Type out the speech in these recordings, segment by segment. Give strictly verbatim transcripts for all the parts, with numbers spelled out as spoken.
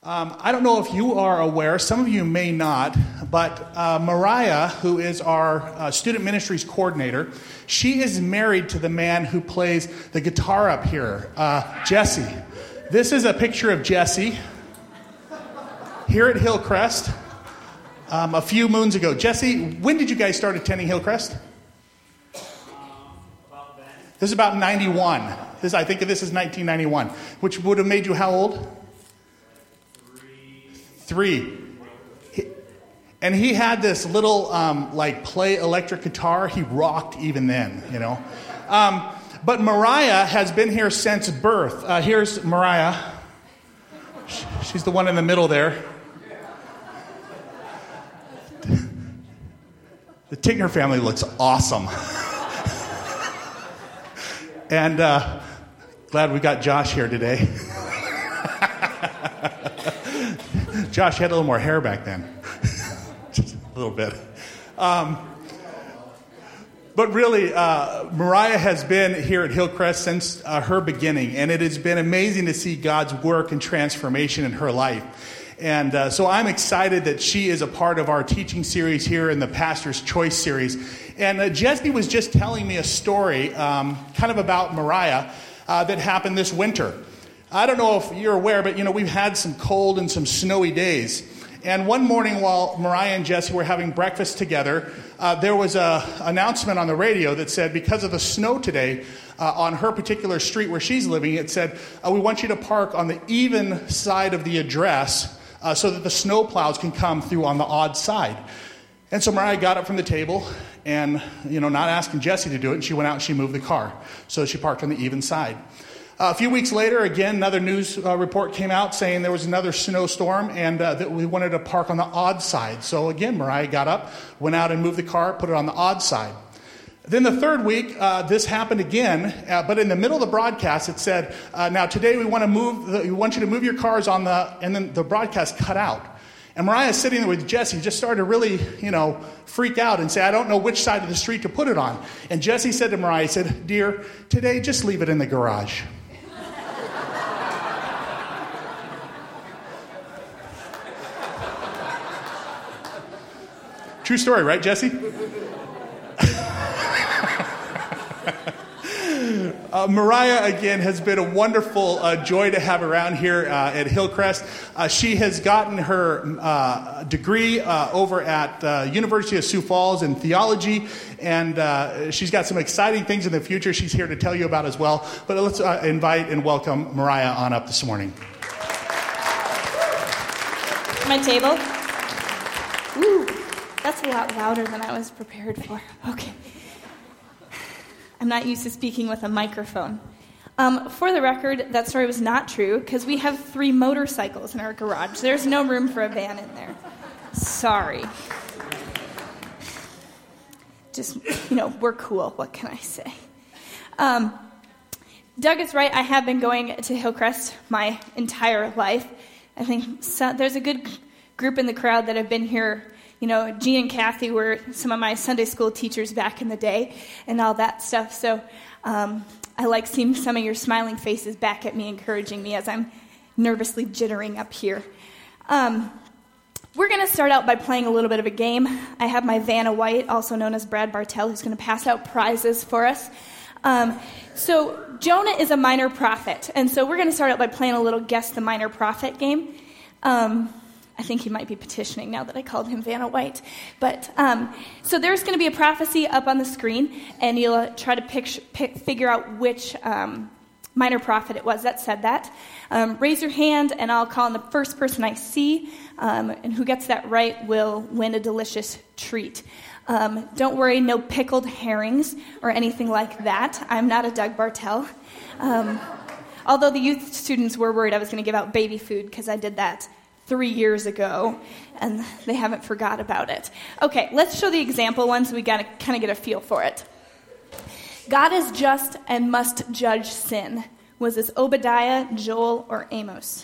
Um, I don't know if you are aware, some of you may not, but uh, Mariah, who is our uh, student ministries coordinator, she is married to the man who plays the guitar up here, uh, Jesse. This is a picture of Jesse here at Hillcrest um, a few moons ago. Jesse, when did you guys start attending Hillcrest? Um, about then. This is about ninety-one. This, I think this is nineteen ninety-one, which would have made you how old? Three. He, and he had this little, um, like, play electric guitar. He rocked even then, you know. Um, but Mariah has been here since birth. Uh, here's Mariah. She's the one in the middle there. The Tickner family looks awesome. And uh, glad we got Josh here today. Josh had a little more hair back then. Just a little bit. Um, but really, uh, Mariah has been here at Hillcrest since uh, her beginning, and it has been amazing to see God's work and transformation in her life. And uh, so I'm excited that she is a part of our teaching series here in the Pastor's Choice series. And uh, Jesse was just telling me a story um, kind of about Mariah uh, that happened this winter. I don't know if you're aware, but, you know, we've had some cold and some snowy days. And one morning while Mariah and Jesse were having breakfast together, uh, there was an announcement on the radio that said, because of the snow today uh, on her particular street where she's living, it said, uh, we want you to park on the even side of the address uh, so that the snow plows can come through on the odd side. And so Mariah got up from the table and, you know, not asking Jesse to do it, and she went out and she moved the car. So she parked on the even side. Uh, a few weeks later, again, another news uh, report came out saying there was another snowstorm and uh, that we wanted to park on the odd side. So again, Mariah got up, went out and moved the car, put it on the odd side. Then the third week, uh, this happened again, uh, but in the middle of the broadcast, it said, uh, now today we want to move, the, we want you to move your cars on the, and then the broadcast cut out. And Mariah sitting there with Jesse just started to really, you know, freak out and say, I don't know which side of the street to put it on. And Jesse said to Mariah, he said, dear, today just leave it in the garage. True story, right, Jesse? uh, Mariah, again, has been a wonderful uh, joy to have around here uh, at Hillcrest. Uh, she has gotten her uh, degree uh, over at uh, University of Sioux Falls in theology, and uh, she's got some exciting things in the future she's here to tell you about as well. But let's uh, invite and welcome Mariah on up this morning. My table. Woo. That's a lot louder than I was prepared for. Okay. I'm not used to speaking with a microphone. Um, for the record, that story was not true because we have three motorcycles in our garage. There's no room for a van in there. Sorry. Just, you know, we're cool. What can I say? Um, Doug is right. I have been going to Hillcrest my entire life. I think so, there's a good group in the crowd that have been here. You know, Jean and Kathy were some of my Sunday school teachers back in the day and all that stuff. So um, I like seeing some of your smiling faces back at me, encouraging me as I'm nervously jittering up here. Um, we're going to start out by playing a little bit of a game. I have my Vanna White, also known as Brad Bartell, who's going to pass out prizes for us. Um, so Jonah is a minor prophet, and so we're going to start out by playing a little Guess the Minor Prophet game. Um I think he might be petitioning now that I called him Vanna White. But um, so there's going to be a prophecy up on the screen, and you'll uh, try to pick, pick, figure out which um, minor prophet it was that said that. Um, raise your hand, and I'll call on the first person I see, um, and who gets that right will win a delicious treat. Um, don't worry, no pickled herrings or anything like that. I'm not a Doug Bartell. Um, although the youth students were worried I was going to give out baby food because I did that three years ago, and they haven't forgot about it. Okay, let's show the example one so we got to kind of get a feel for it. God is just and must judge sin. Was this Obadiah, Joel, or Amos?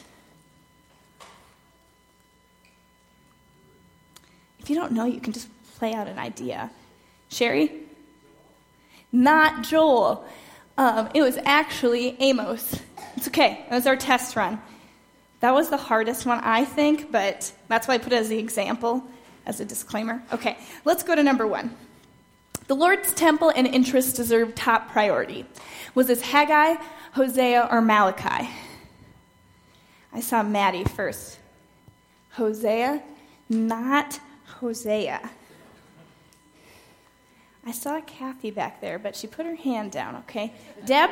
If you don't know, you can just play out an idea. Sherry? Not Joel. Um, it was actually Amos. It's okay. It was our test run. That was the hardest one, I think, but that's why I put it as the example, as a disclaimer. Okay, let's go to number one. The Lord's temple and interests deserve top priority. Was this Haggai, Hosea, or Malachi? I saw Maddie first. Hosea, not Hosea. I saw Kathy back there, but she put her hand down, okay? Deb?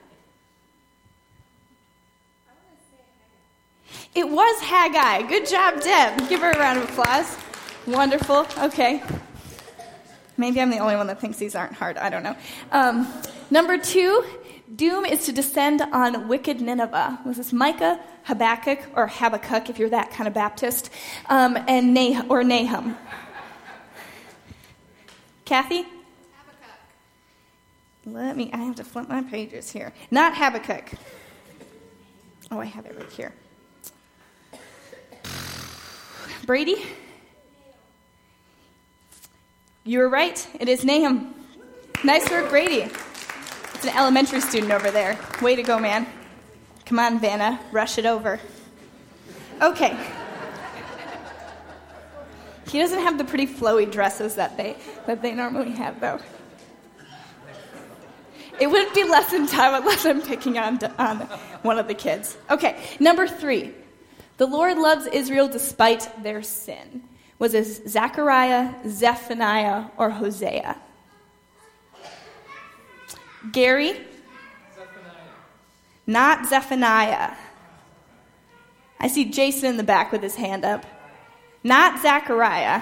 It was Haggai. Good job, Deb. Give her a round of applause. Wonderful. Okay. Maybe I'm the only one that thinks these aren't hard. I don't know. Um, number two, doom is to descend on wicked Nineveh. Was this Micah, Habakkuk, or Habakkuk, if you're that kind of Baptist, um, and nah- or Nahum? Kathy? Habakkuk. Let me, I have to flip my pages here. Not Habakkuk. Oh, I have it right here. Brady? You were right. It is Nahum. Nice work, Brady. It's an elementary student over there. Way to go, man. Come on, Vanna. Rush it over. Okay. He doesn't have the pretty flowy dresses that they that they normally have, though. It wouldn't be lesson time unless I'm picking on, on one of the kids. Okay, number three. The Lord loves Israel despite their sin. Was this Zechariah, Zephaniah, or Hosea? Gary? Zephaniah. Not Zephaniah. I see Jason in the back with his hand up. Not Zechariah.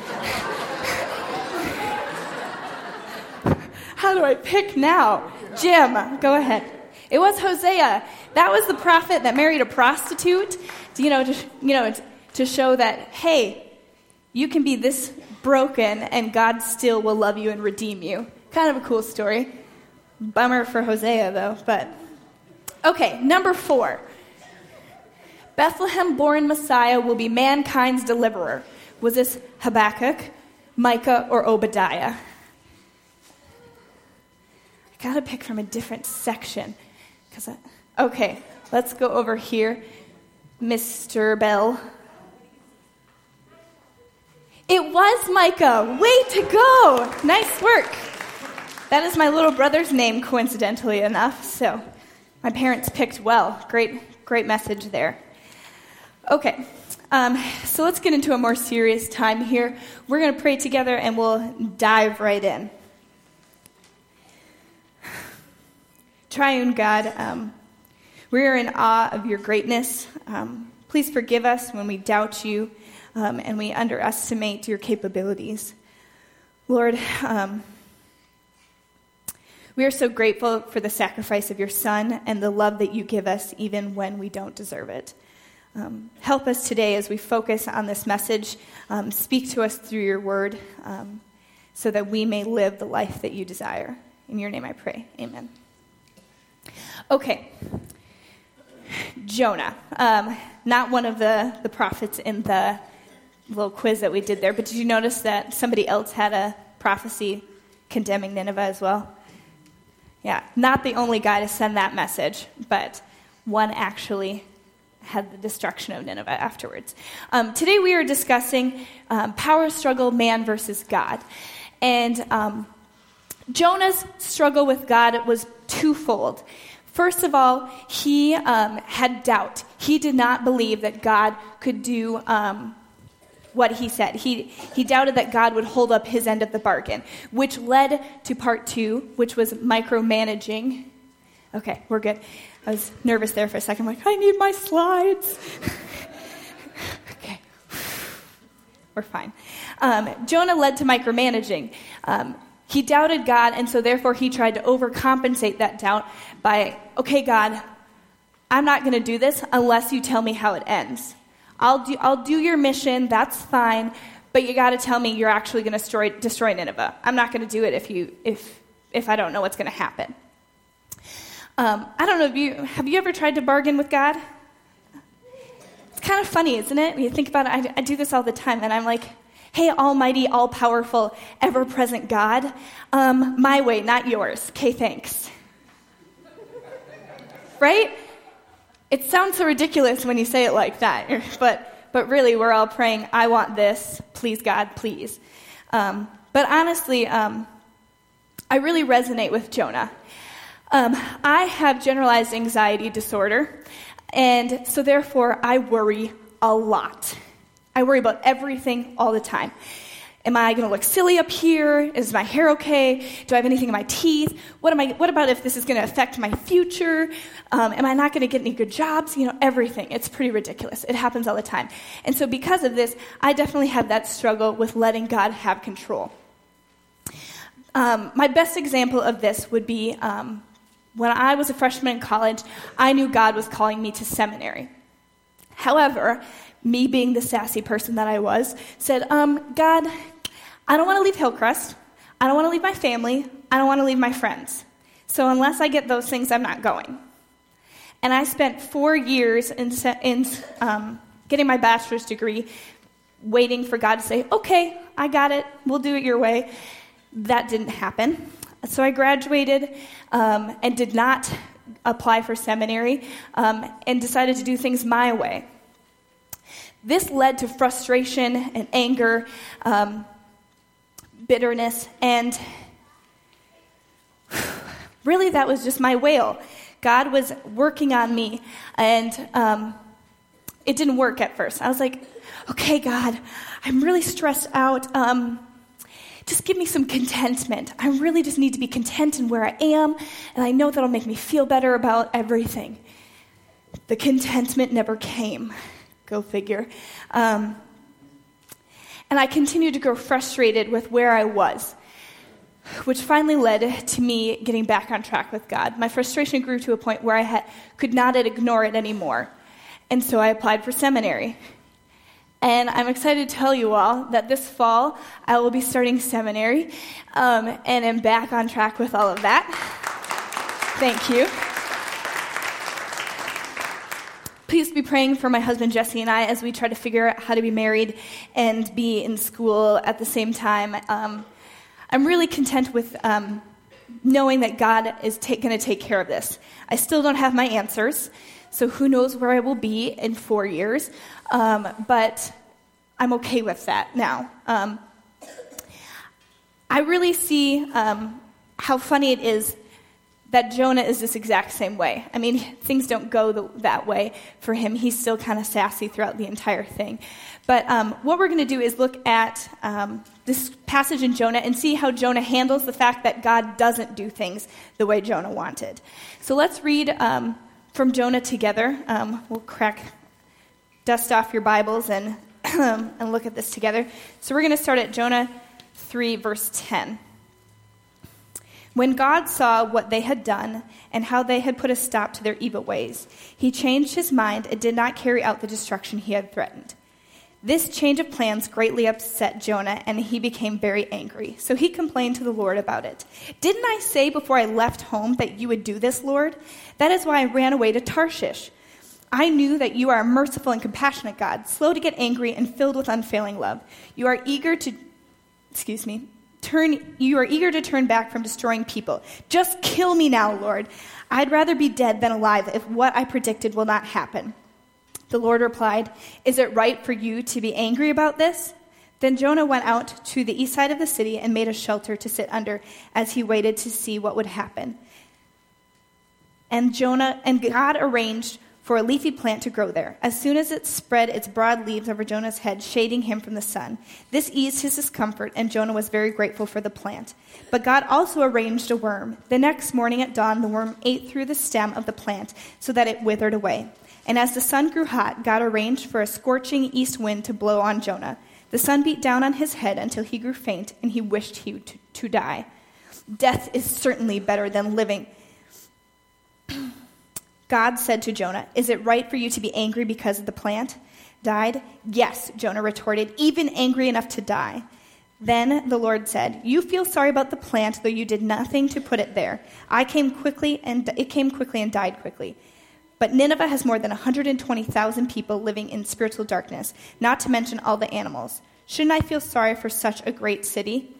How do I pick now? Jim, go ahead. It was Hosea. That was the prophet that married a prostitute, you know, to, you know, to show that, hey, you can be this broken and God still will love you and redeem you. Kind of a cool story. Bummer for Hosea, though. But okay, number four. Bethlehem-born Messiah will be mankind's deliverer. Was this Habakkuk, Micah, or Obadiah? I gotta pick from a different section. Cause I, okay, let's go over here. Mister Bell. It was Micah. Way to go. Nice work. That is my little brother's name, coincidentally enough. So my parents picked well. Great, great message there. Okay, um, so let's get into a more serious time here. We're going to pray together and we'll dive right in. Triune God, um, we are in awe of your greatness. Um, please forgive us when we doubt you um, and we underestimate your capabilities. Lord, um, we are so grateful for the sacrifice of your Son and the love that you give us even when we don't deserve it. Um, help us today as we focus on this message. Um, speak to us through your word um, so that we may live the life that you desire. In your name I pray. Amen. Okay. Jonah. Um, not one of the, the prophets in the little quiz that we did there, but did you notice that somebody else had a prophecy condemning Nineveh as well? Yeah, not the only guy to send that message, but one actually had the destruction of Nineveh afterwards. Um, today we are discussing um, power struggle, man versus God. And um, Jonah's struggle with God was twofold. First of all, he um, had doubt. He did not believe that God could do um, what he said. He, he doubted that God would hold up his end of the bargain, which led to part two, which was micromanaging. Okay, we're good. I was nervous there for a second. I'm like, I need my slides. Okay. We're fine. Um, Jonah led to micromanaging. Um, he doubted God, and so therefore he tried to overcompensate that doubt by, okay, God, I'm not going to do this unless you tell me how it ends. I'll do I'll do your mission, that's fine, but you got to tell me you're actually going to destroy, destroy Nineveh. I'm not going to do it if you if if I don't know what's going to happen. Um, I don't know if you have you ever tried to bargain with God? It's kind of funny, isn't it? When you think about it, I, I do this all the time, and I'm like, hey, almighty, all-powerful, ever-present God, um, my way, not yours. Okay, thanks. Right? It sounds so ridiculous when you say it like that, but but really we're all praying, I want this, please God, please. Um, but honestly, um, I really resonate with Jonah. Um, I have generalized anxiety disorder, and so therefore I worry a lot. I worry about everything all the time. Am I going to look silly up here? Is my hair okay? Do I have anything in my teeth? What am I? What about if this is going to affect my future? Um, am I not going to get any good jobs? You know, everything. It's pretty ridiculous. It happens all the time. And so because of this, I definitely have that struggle with letting God have control. Um, my best example of this would be um, when I was a freshman in college, I knew God was calling me to seminary. However, me being the sassy person that I was, said, um, God, I don't want to leave Hillcrest. I don't want to leave my family. I don't want to leave my friends. So unless I get those things, I'm not going. And I spent four years in, in um, getting my bachelor's degree, waiting for God to say, okay, I got it. We'll do it your way. That didn't happen. So I graduated um, and did not apply for seminary um, and decided to do things my way. This led to frustration and anger, um, bitterness, and really that was just my wail. God was working on me, and um, it didn't work at first. I was like, okay, God, I'm really stressed out. Um, just give me some contentment. I really just need to be content in where I am, and I know that'll make me feel better about everything. The contentment never came. Go figure. Um, and I continued to grow frustrated with where I was, which finally led to me getting back on track with God. My frustration grew to a point where I had, could not ignore it anymore. And so I applied for seminary. And I'm excited to tell you all that this fall I will be starting seminary um, and am back on track with all of that. Thank you. Please be praying for my husband, Jesse, and I as we try to figure out how to be married and be in school at the same time. Um, I'm really content with um, knowing that God is ta- going to take care of this. I still don't have my answers, so who knows where I will be in four years, um, but I'm okay with that now. Um, I really see um, how funny it is that Jonah is this exact same way. I mean, things don't go the, that way for him. He's still kind of sassy throughout the entire thing. But um, what we're going to do is look at um, this passage in Jonah and see how Jonah handles the fact that God doesn't do things the way Jonah wanted. So let's read um, from Jonah together. Um, we'll crack, dust off your Bibles and, and look at this together. So we're going to start at Jonah three, verse ten. When God saw what they had done and how they had put a stop to their evil ways, he changed his mind and did not carry out the destruction he had threatened. This change of plans greatly upset Jonah, and he became very angry. So he complained to the Lord about it. Didn't I say before I left home that you would do this, Lord? That is why I ran away to Tarshish. I knew that you are a merciful and compassionate God, slow to get angry and filled with unfailing love. You are eager to, excuse me, Turn, you are eager to turn back from destroying people. Just kill me now, Lord. I'd rather be dead than alive if what I predicted will not happen. The Lord replied, is it right for you to be angry about this? Then Jonah went out to the east side of the city and made a shelter to sit under as he waited to see what would happen. And Jonah and God arranged for a leafy plant to grow there. As soon as it spread its broad leaves over Jonah's head, shading him from the sun, this eased his discomfort, and Jonah was very grateful for the plant. But God also arranged a worm. The next morning at dawn, the worm ate through the stem of the plant so that it withered away. And as the sun grew hot, God arranged for a scorching east wind to blow on Jonah. The sun beat down on his head until he grew faint, and he wished he to, to die. Death is certainly better than living. God said to Jonah, is it right for you to be angry because the plant died? Yes, Jonah retorted, even angry enough to die. Then the Lord said, you feel sorry about the plant, though you did nothing to put it there. I came quickly, and it came quickly and died quickly. But Nineveh has more than one hundred twenty thousand people living in spiritual darkness, not to mention all the animals. Shouldn't I feel sorry for such a great city?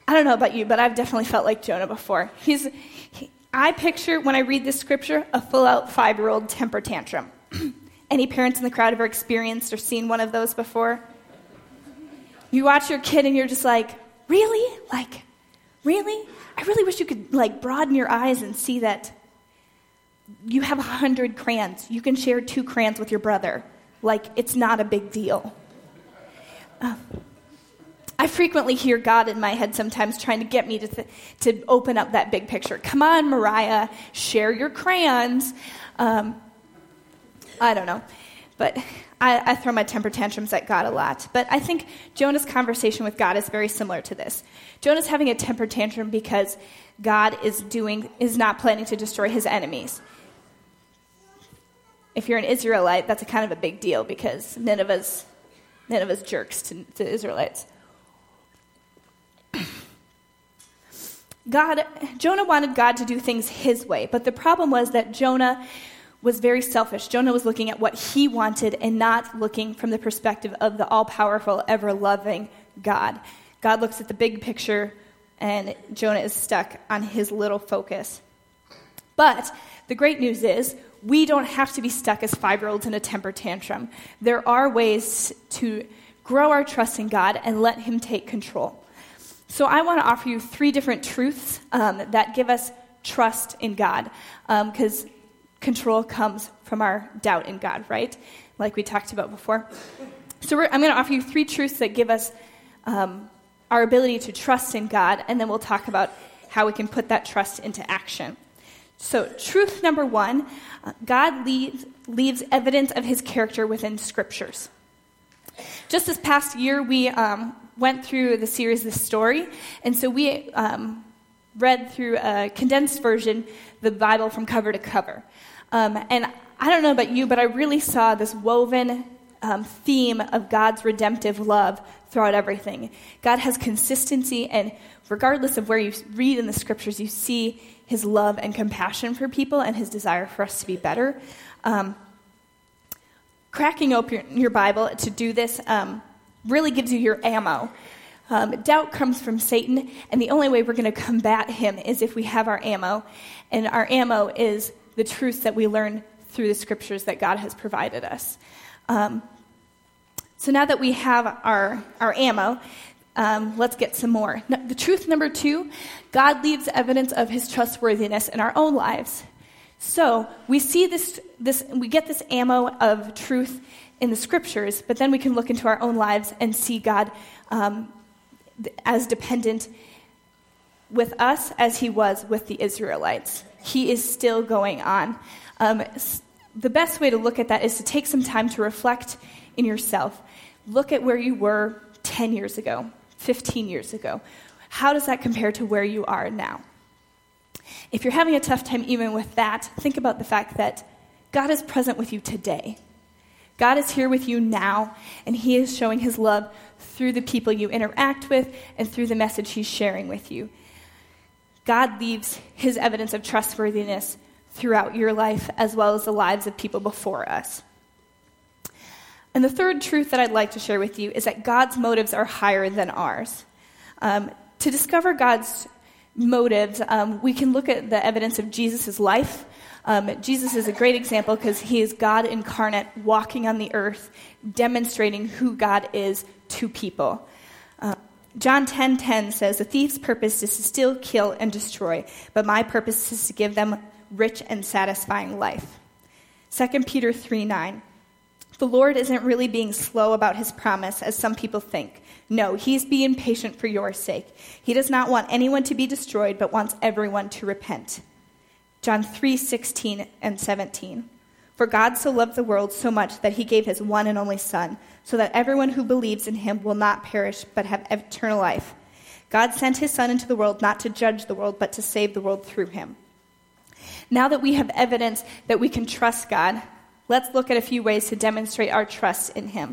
I don't know about you, but I've definitely felt like Jonah before. He's, he, I picture, when I read this scripture, a full-out five-year-old temper tantrum. Any parents in the crowd ever experienced or seen one of those before? You watch your kid and you're just like, really? Like, really? I really wish you could, like, broaden your eyes and see that you have a hundred crayons. You can share two crayons with your brother. Like, it's not a big deal. Uh, I frequently hear God in my head sometimes trying to get me to th- to open up that big picture. Come on, Mariah, share your crayons. Um, I don't know. But I, I throw my temper tantrums at God a lot. But I think Jonah's conversation with God is very similar to this. Jonah's having a temper tantrum because God is doing is not planning to destroy his enemies. If you're an Israelite, that's a kind of a big deal because Nineveh's, Nineveh's jerks to, to Israelites. God, Jonah wanted God to do things his way, but the problem was that Jonah was very selfish. Jonah was looking at what he wanted and not looking from the perspective of the all-powerful, ever-loving God. God looks at the big picture, and Jonah is stuck on his little focus. But the great news is we don't have to be stuck as five-year-olds in a temper tantrum. There are ways to grow our trust in God and let him take control. So I want to offer you three different truths um, that give us trust in God, because um, control comes from our doubt in God, right? Like we talked about before. So we're, I'm going to offer you three truths that give us um, our ability to trust in God, and then we'll talk about how we can put that trust into action. So truth number one, uh, God leaves, leaves evidence of his character within scriptures. Just this past year, we um, went through the series The Story, and so we um, read through a condensed version, the Bible from cover to cover. Um, and I don't know about you, but I really saw this woven um, theme of God's redemptive love throughout everything. God has consistency, and regardless of where you read in the scriptures, you see his love and compassion for people and his desire for us to be better. Um, cracking open your, your Bible to do this um, really gives you your ammo. Um, doubt comes from Satan, and the only way we're going to combat him is if we have our ammo, and our ammo is the truths that we learn through the scriptures that God has provided us. Um, so now that we have our, our ammo, um, let's get some more. No, the truth number two, God leaves evidence of his trustworthiness in our own lives. So we see this, this, we get this ammo of truth in the scriptures, but then we can look into our own lives and see God um, as dependent with us as he was with the Israelites. He is still going on. Um, the best way to look at that is to take some time to reflect in yourself. Look at where you were ten years ago, fifteen years ago. How does that compare to where you are now? If you're having a tough time even with that, think about the fact that God is present with you today. God is here with you now, and he is showing his love through the people you interact with and through the message he's sharing with you. God leaves his evidence of trustworthiness throughout your life as well as the lives of people before us. And the third truth that I'd like to share with you is that God's motives are higher than ours. Um, to discover God's motives, um, we can look at the evidence of Jesus' life. Um, Jesus is a great example because he is God incarnate walking on the earth, demonstrating who God is to people. Uh, John ten ten says, "The thief's purpose is to steal, kill, and destroy, but my purpose is to give them rich and satisfying life." Second Peter three nine, "The Lord isn't really being slow about his promise, as some people think. No, he's being patient for your sake. He does not want anyone to be destroyed, but wants everyone to repent." John three sixteen and seventeen, "For God so loved the world so much that he gave his one and only Son, so that everyone who believes in him will not perish but have eternal life. God sent his Son into the world not to judge the world, but to save the world through him." Now that we have evidence that we can trust God, let's look at a few ways to demonstrate our trust in him.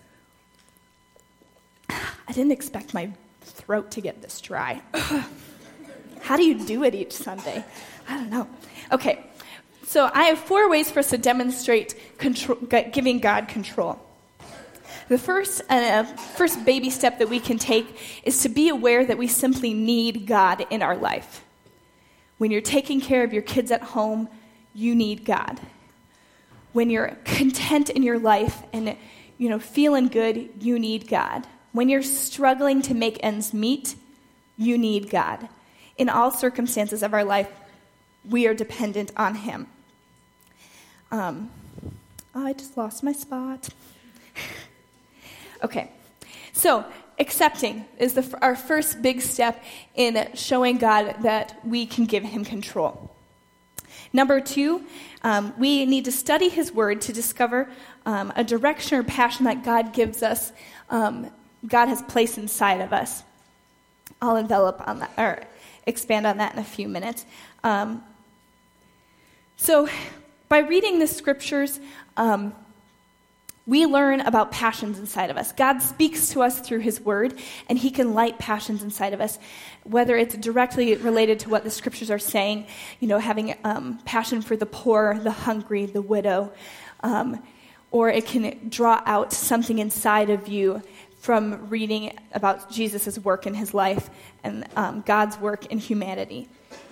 I didn't expect my throat to get this dry. How do you do it each Sunday? I don't know. Okay, so I have four ways for us to demonstrate control, giving God control. The first, uh, first baby step that we can take is to be aware that we simply need God in our life. When you're taking care of your kids at home, you need God. When you're content in your life and, you know, feeling good, you need God. When you're struggling to make ends meet, you need God. In all circumstances of our life, we are dependent on him. Um, oh, I just lost my spot. Okay, so accepting is the, our first big step in showing God that we can give him control. Number two, um, we need to study his word to discover um, a direction or passion that God gives us, um, God has placed inside of us. I'll envelop on that, or expand on that in a few minutes. Um, so by reading the scriptures, um, we learn about passions inside of us. God speaks to us through his word, and he can light passions inside of us, whether it's directly related to what the scriptures are saying, you know, having um, passion for the poor, the hungry, the widow, um, or it can draw out something inside of you from reading about Jesus' work in his life and um, God's work in humanity.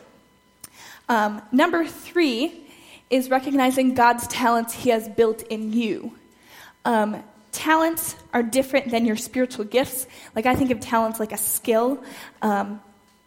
Um, number three is recognizing God's talents he has built in you. Um, talents are different than your spiritual gifts. Like, I think of talents like a skill, um,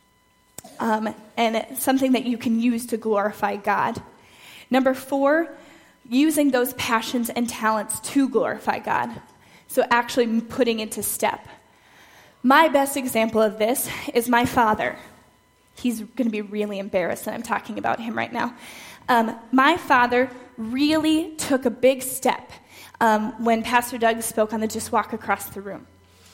um, and something that you can use to glorify God. Number four, using those passions and talents to glorify God. So actually putting into step. My best example of this is my father. He's going to be really embarrassed that I'm talking about him right now. Um, my father really took a big step Um, when Pastor Doug spoke on the Just Walk Across the Room.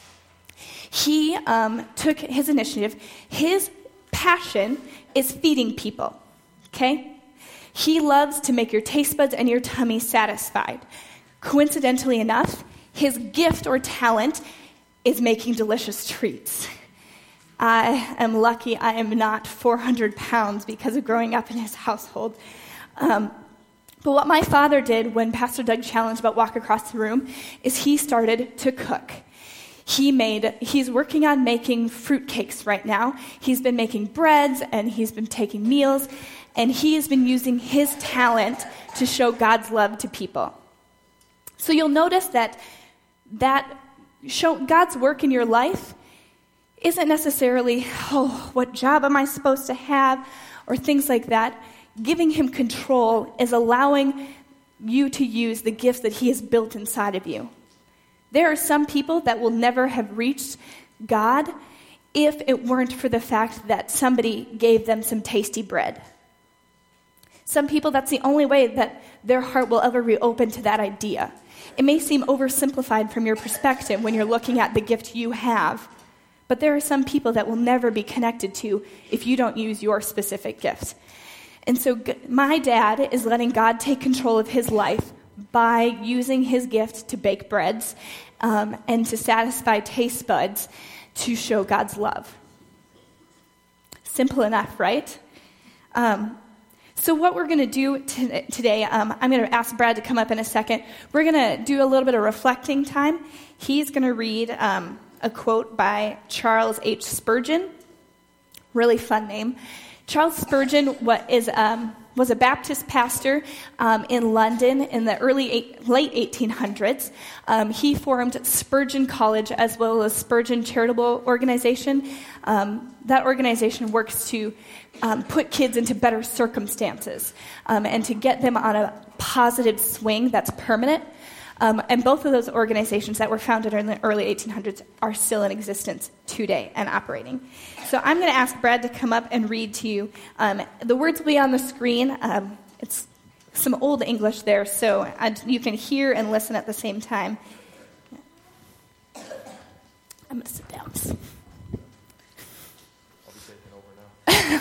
He um, took his initiative. His passion is feeding people, okay? He loves to make your taste buds and your tummy satisfied. Coincidentally enough, his gift or talent is making delicious treats. I am lucky I am not four hundred pounds because of growing up in his household. Um But what my father did when Pastor Doug challenged about Walk Across the Room is he started to cook. He made, he's working on making fruitcakes right now. He's been making breads, and he's been taking meals, and he has been using his talent to show God's love to people. So you'll notice that that show God's work in your life isn't necessarily, oh, what job am I supposed to have, or things like that. Giving him control is allowing you to use the gifts that he has built inside of you. There are some people that will never have reached God if it weren't for the fact that somebody gave them some tasty bread. Some people, that's the only way that their heart will ever be open to that idea. It may seem oversimplified from your perspective when you're looking at the gift you have, but there are some people that will never be connected to if you don't use your specific gift. And so my dad is letting God take control of his life by using his gift to bake breads um, and to satisfy taste buds to show God's love. Simple enough, right? Um, so what we're going to do t- today, um, I'm going to ask Brad to come up in a second. We're going to do a little bit of reflecting time. He's going to read um, a quote by Charles H. Spurgeon. Really fun name. Charles Spurgeon what is, um, was a Baptist pastor um, in London in the early eight, late eighteen hundreds. Um, he formed Spurgeon College as well as Spurgeon Charitable Organization. Um, that organization works to um, put kids into better circumstances um, and to get them on a positive swing that's permanent. Um, and both of those organizations that were founded in the early eighteen hundreds are still in existence today and operating. So I'm going to ask Brad to come up and read to you. Um, the words will be on the screen. Um, it's some old English there, so I'd, you can hear and listen at the same time. I'm going to sit down. I'll be taking over now.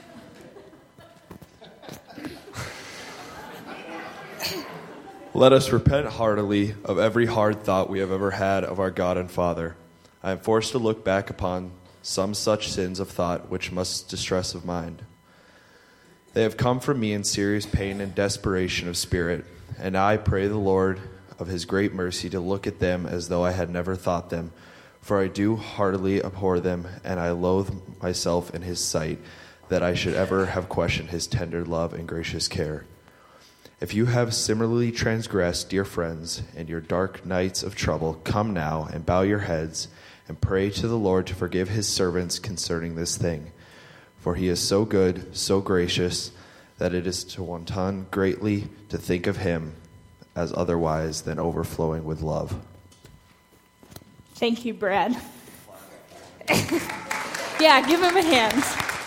Let us repent heartily of every hard thought we have ever had of our God and Father. I am forced to look back upon some such sins of thought which must distress of mind. They have come from me in serious pain and desperation of spirit, and I pray the Lord of his great mercy to look at them as though I had never thought them. For I do heartily abhor them, and I loathe myself in his sight, that I should ever have questioned his tender love and gracious care. If you have similarly transgressed, dear friends, in your dark nights of trouble, come now and bow your heads and pray to the Lord to forgive his servants concerning this thing. For he is so good, so gracious, that it is to one ton greatly to think of him as otherwise than overflowing with love. Thank you, Brad. Yeah, give him a hand.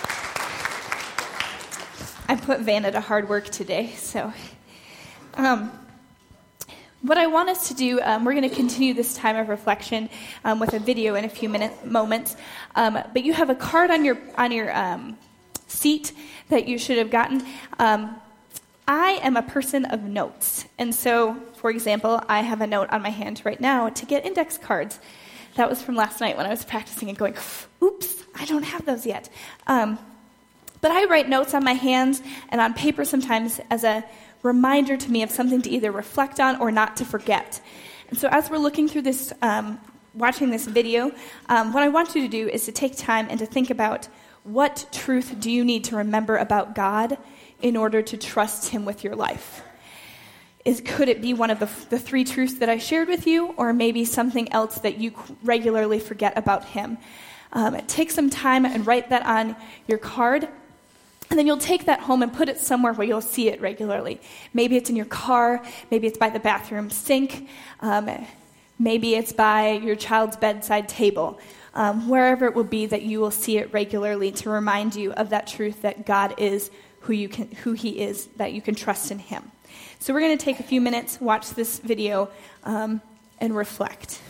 I put Vanna to hard work today, so... Um, what I want us to do, um, we're going to continue this time of reflection um, with a video in a few minute, moments. Um, but you have a card on your on your um, seat that you should have gotten. Um, I am a person of notes, and so, for example, I have a note on my hand right now to get index cards. That was from last night when I was practicing and going, "Oops, I don't have those yet." Um, but I write notes on my hands and on paper sometimes as a reminder to me of something to either reflect on or not to forget. And so as we're looking through this, um, watching this video, um, what I want you to do is to take time and to think about what truth do you need to remember about God in order to trust him with your life. Is, could it be one of the, the three truths that I shared with you, or maybe something else that you regularly forget about him? Um, take some time and write that on your card. And then you'll take that home and put it somewhere where you'll see it regularly. Maybe it's in your car. Maybe it's by the bathroom sink. Um, maybe it's by your child's bedside table. Um, wherever it will be that you will see it regularly to remind you of that truth that God is who you can, who he is, that you can trust in him. So we're going to take a few minutes, watch this video, um, and reflect.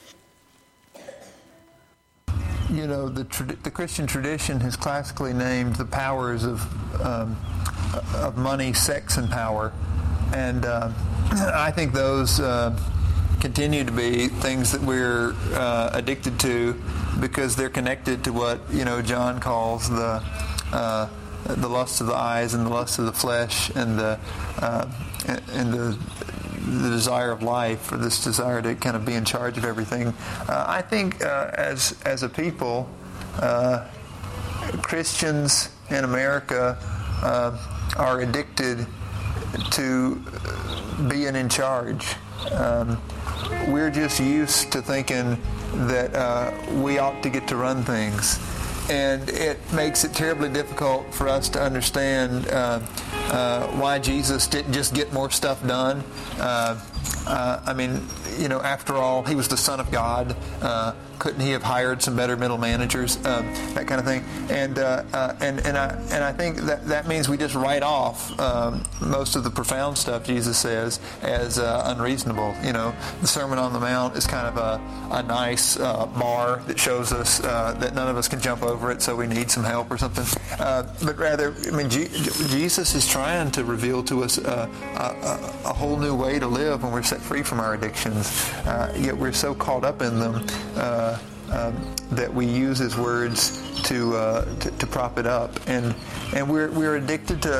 You know, the tra- the Christian tradition has classically named the powers of um, of money, sex, and power, and uh, I think those uh, continue to be things that we're uh, addicted to because they're connected to what you know John calls the uh, the lust of the eyes and the lust of the flesh and the uh, and the the desire of life, or this desire to kind of be in charge of everything. Uh, I think uh, as as a people, uh, Christians in America uh, are addicted to being in charge. Um, we're just used to thinking that uh, we ought to get to run things. And it makes it terribly difficult for us to understand uh, uh, why Jesus didn't just get more stuff done. Uh, uh, I mean, you know, after all, he was the Son of God. Uh, couldn't he have hired some better middle managers? Uh, that kind of thing. And uh, uh, and and I and I think that that means we just write off um, most of the profound stuff Jesus says as uh, unreasonable. You know, the Sermon on the Mount is kind of a a nice uh, bar that shows us uh, that none of us can jump over it, so we need some help or something. Uh, but rather, I mean, G- Jesus is trying to reveal to us uh, a, a, a whole new way to live when we're set free from our addictions. Uh, yet we're so caught up in them uh, um, that we use his words to, uh, to to prop it up, and and we're we're addicted to.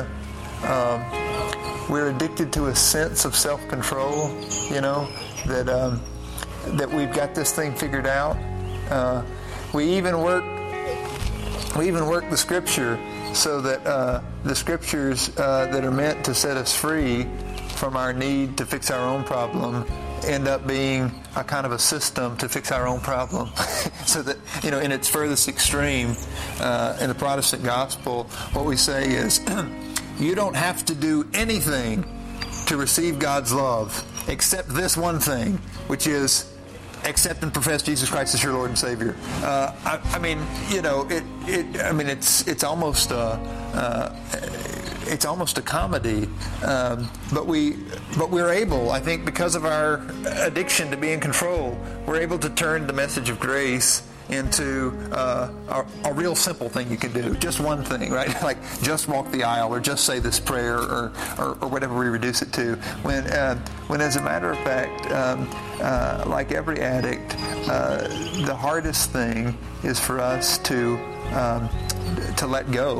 Um, we're addicted to a sense of self-control. You know that. Um, that we've got this thing figured out. Uh, we even work we even work the scripture so that uh, the scriptures uh, that are meant to set us free from our need to fix our own problem end up being a kind of a system to fix our own problem. So that, you know, in its furthest extreme, uh, in the Protestant gospel, what we say is, you don't have to do anything to receive God's love except this one thing, which is accept and profess Jesus Christ as your Lord and Savior. Uh, I, I mean, you know, it, it. I mean, it's it's almost a, uh, it's almost a comedy. Um, but we, but we're able, I think, because of our addiction to be in control, we're able to turn the message of grace into uh, a, a real simple thing you can do. Just one thing, right? Like just walk the aisle, or just say this prayer, or or, or whatever we reduce it to. When uh, when, as a matter of fact, um, uh, like every addict, uh, the hardest thing is for us to um, to let go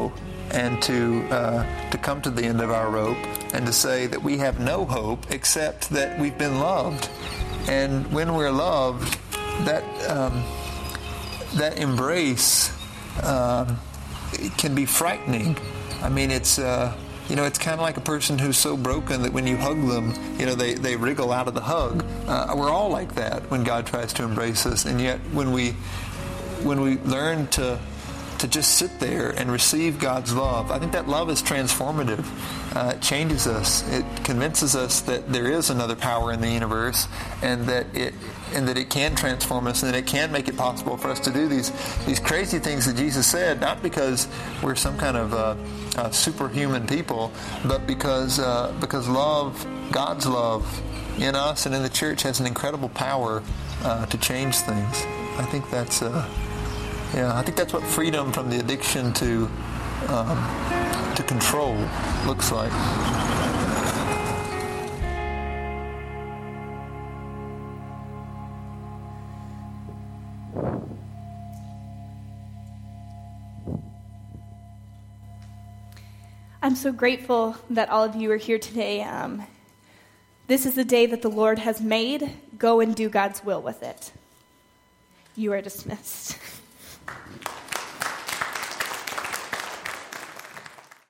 and to uh, to come to the end of our rope and to say that we have no hope except that we've been loved. And when we're loved, that um, that embrace um, it can be frightening. I mean, it's uh, you know, it's kind of like a person who's so broken that when you hug them, you know, they, they wriggle out of the hug. Uh, we're all like that when God tries to embrace us, and yet when we when we learn to to just sit there and receive God's love, I think that love is transformative. Uh, it changes us. It convinces us that there is another power in the universe, and that it and that it can transform us, and that it can make it possible for us to do these these crazy things that Jesus said, not because we're some kind of uh, uh, superhuman people, but because uh, because love, God's love in us and in the church has an incredible power uh, to change things. I think that's uh, yeah. I think that's what freedom from the addiction to um, to control looks like. I'm so grateful that all of you are here today. Um, this is the day that the Lord has made. Go and do God's will with it. You are dismissed.